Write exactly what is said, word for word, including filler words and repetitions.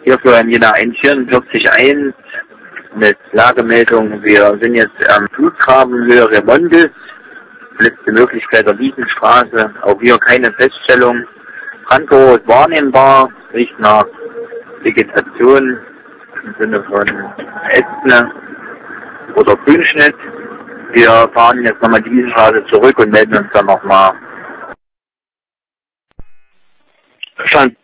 Hier für Jena eins vierundvierzig eins mit Lagemeldung. Wir sind jetzt am Flutgraben Höhe Remondes. Letzte Möglichkeit der Wiesenstraße. Auch hier keine Feststellung. Brandgeruch ist wahrnehmbar. Riecht nach Vegetation im Sinne von Ästen oder Grünschnitt. Wir fahren jetzt nochmal die Wiesenstraße zurück und melden uns dann nochmal. Verstanden.